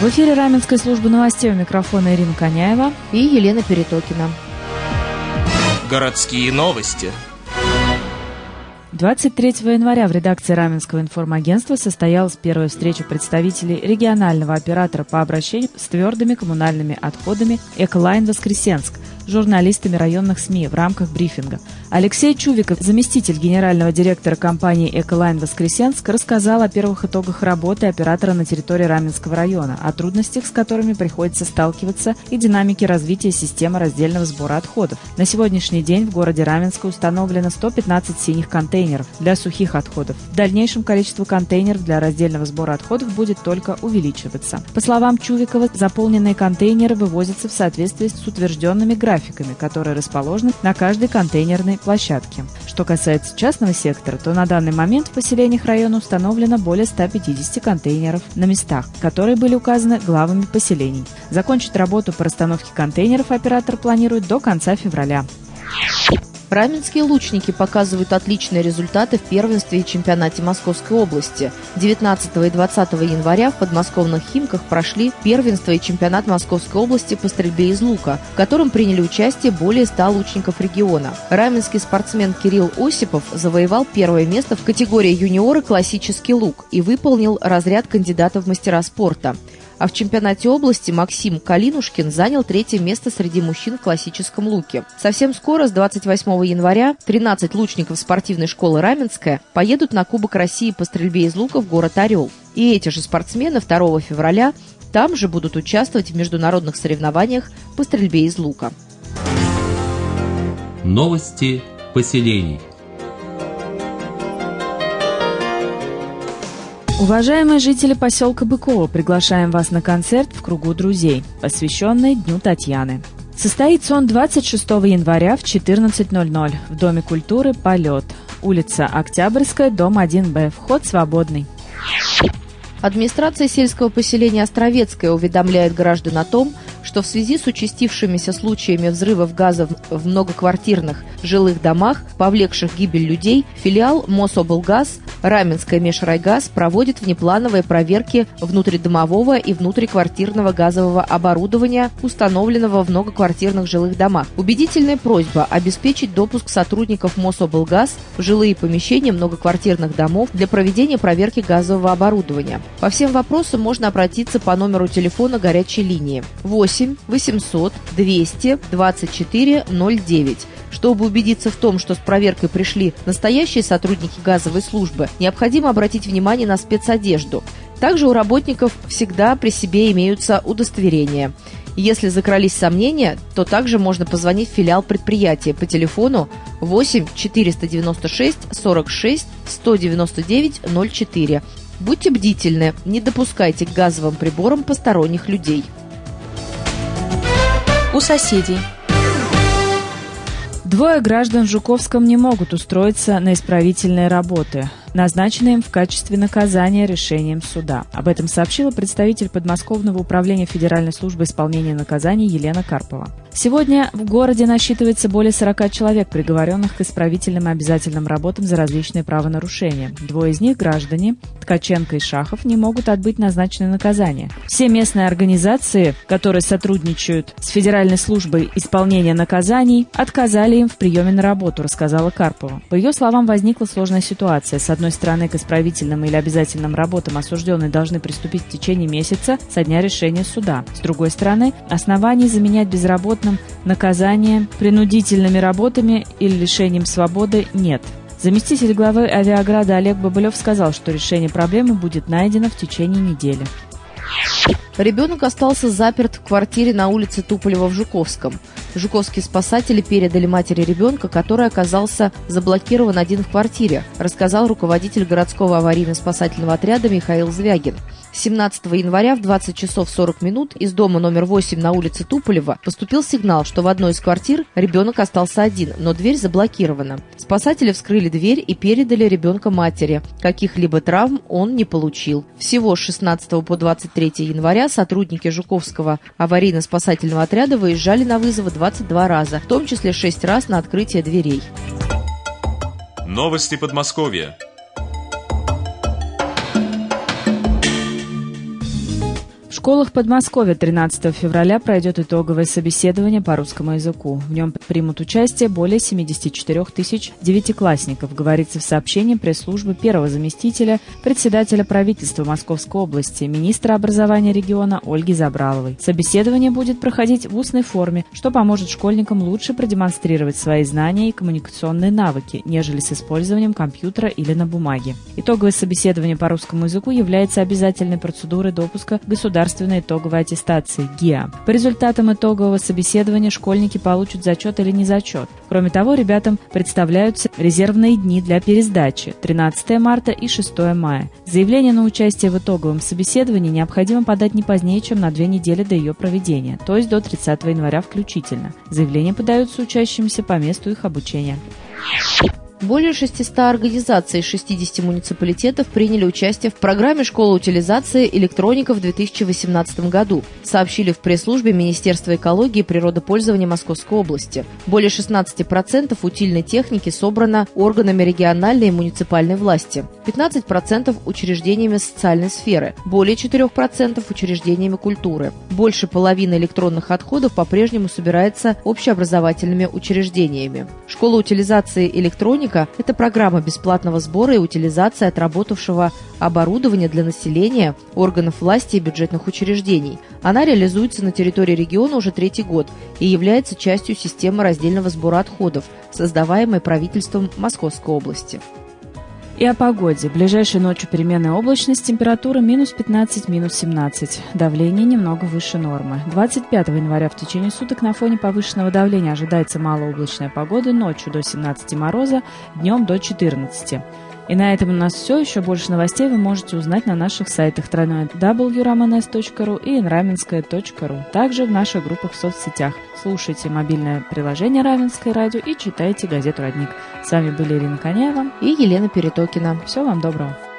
В эфире Раменской службы новостей, у микрофона Ирина Коняева и Елена Перетокина. Городские новости. 23 января в редакции Раменского информагентства состоялась первая встреча представителей регионального оператора по обращению с твердыми коммунальными отходами «Эколайн Воскресенск» с журналистами районных СМИ в рамках брифинга. Алексей Чувиков, заместитель генерального директора компании «Эколайн Воскресенск», рассказал о первых итогах работы оператора на территории Раменского района, о трудностях, с которыми приходится сталкиваться, и динамике развития системы раздельного сбора отходов. На сегодняшний день в городе Раменске установлено 115 синих контейнеров для сухих отходов. В дальнейшем количество контейнеров для раздельного сбора отходов будет только увеличиваться. По словам Чувикова, заполненные контейнеры вывозятся в соответствии с утвержденными графиками, которые расположены на каждой контейнерной площадке. Что касается частного сектора, то на данный момент в поселениях района установлено более 150 контейнеров на местах, которые были указаны главами поселений. Закончить работу по расстановке контейнеров оператор планирует до конца февраля. Раменские лучники показывают отличные результаты в первенстве и чемпионате Московской области. 19 и 20 января в подмосковных Химках прошли первенство и чемпионат Московской области по стрельбе из лука, в котором приняли участие более 100 лучников региона. Раменский спортсмен Кирилл Осипов завоевал первое место в категории юниоры «Классический лук» и выполнил разряд кандидата в мастера спорта. А в чемпионате области Максим Калинушкин занял третье место среди мужчин в классическом луке. Совсем скоро, с 28 января, 13 лучников спортивной школы «Раменская» поедут на Кубок России по стрельбе из лука в город Орел. И эти же спортсмены 2 февраля там же будут участвовать в международных соревнованиях по стрельбе из лука. Новости поселений. Уважаемые жители поселка Быково, приглашаем вас на концерт в кругу друзей, посвященный Дню Татьяны. Состоится он 26 января в 14:00 в Доме культуры «Полет», улица Октябрьская, дом 1Б, вход свободный. Администрация сельского поселения Островецкое уведомляет граждан о том, что в связи с участившимися случаями взрывов газа в многоквартирных жилых домах, повлекших гибель людей, филиал Мособлгаз Раменское межрайгаз проводит внеплановые проверки внутридомового и внутриквартирного газового оборудования, установленного в многоквартирных жилых домах. Убедительная просьба обеспечить допуск сотрудников Мособлгаз в жилые помещения многоквартирных домов для проведения проверки газового оборудования. По всем вопросам можно обратиться по номеру телефона горячей линии 8 800 200 24 09. Чтобы убедиться в том, что с проверкой пришли настоящие сотрудники газовой службы, необходимо обратить внимание на спецодежду. Также у работников всегда при себе имеются удостоверения. Если закрались сомнения, то также можно позвонить в филиал предприятия по телефону 8 496 46 199 04. Будьте бдительны, не допускайте к газовым приборам посторонних людей. У соседей. Двое граждан в Жуковском не могут устроиться на исправительные работы, назначенные им в качестве наказания решением суда. Об этом сообщила представитель подмосковного управления Федеральной службы исполнения наказаний Елена Карпова. Сегодня в городе насчитывается более 40 человек, приговоренных к исправительным и обязательным работам за различные правонарушения. Двое из них, граждане Ткаченко и Шахов, не могут отбыть назначенное наказание. Все местные организации, которые сотрудничают с Федеральной службой исполнения наказаний, отказали им в приеме на работу, рассказала Карпова. По ее словам, возникла сложная ситуация. С одной стороны, к исправительным или обязательным работам осужденные должны приступить в течение месяца со дня решения суда. С другой стороны, оснований заменять безработным наказание принудительными работами или лишением свободы нет. Заместитель главы Авиаграда Олег Бабылев сказал, что решение проблемы будет найдено в течение недели. Ребенок остался заперт в квартире на улице Туполева в Жуковском. Жуковские спасатели передали матери ребенка, который оказался заблокирован один в квартире, рассказал руководитель городского аварийно-спасательного отряда Михаил Звягин. 17 января в 20 часов 40 минут из дома номер 8 на улице Туполева поступил сигнал, что в одной из квартир ребенок остался один, но дверь заблокирована. Спасатели вскрыли дверь и передали ребенка матери. Каких-либо травм он не получил. Всего с 16 по 23 января сотрудники Жуковского аварийно-спасательного отряда выезжали на вызовы 22 раза, в том числе 6 раз на открытие дверей. Новости Подмосковья. В школах Подмосковья 13 февраля пройдет итоговое собеседование по русскому языку. В нем примут участие более 74 тысяч девятиклассников, говорится в сообщении пресс-службы первого заместителя председателя правительства Московской области, министра образования региона Ольги Забраловой. Собеседование будет проходить в устной форме, что поможет школьникам лучше продемонстрировать свои знания и коммуникационные навыки, нежели с использованием компьютера или на бумаге. Итоговое собеседование по русскому языку является обязательной процедурой допуска к государственной итоговой аттестации ГИА. По результатам итогового собеседования школьники получат зачет или не зачет. Кроме того, ребятам представляются резервные дни для пересдачи – 13 марта и 6 мая. Заявление на участие в итоговом собеседовании необходимо подать не позднее, чем на 2 недели до ее проведения, то есть до 30 января включительно. Заявления подаются учащимся по месту их обучения. Более 600 организаций из 60 муниципалитетов приняли участие в программе «Школа утилизации электроника» в 2018 году, сообщили в пресс-службе Министерства экологии и природопользования Московской области. Более 16% утильной техники собрано органами региональной и муниципальной власти, 15% учреждениями социальной сферы, более 4% учреждениями культуры. Больше половины электронных отходов по-прежнему собирается общеобразовательными учреждениями. Школа утилизации электроника – это программа бесплатного сбора и утилизации отработавшего оборудования для населения, органов власти и бюджетных учреждений. Она реализуется на территории региона уже 3-й год и является частью системы раздельного сбора отходов, создаваемой правительством Московской области. И о погоде. Ближайшей ночью переменная облачность, температура -15, -17. Давление немного выше нормы. 25 января в течение суток на фоне повышенного давления ожидается малооблачная погода, ночью до 17 мороза, днем до 14. И на этом у нас все. Еще больше новостей вы можете узнать на наших сайтах www.ramones.ru и nramenskoye.ru. Также в наших группах в соцсетях. Слушайте мобильное приложение «Раменское радио» и читайте газету «Родник». С вами были Ирина Коняева и Елена Перетокина. Всего вам доброго.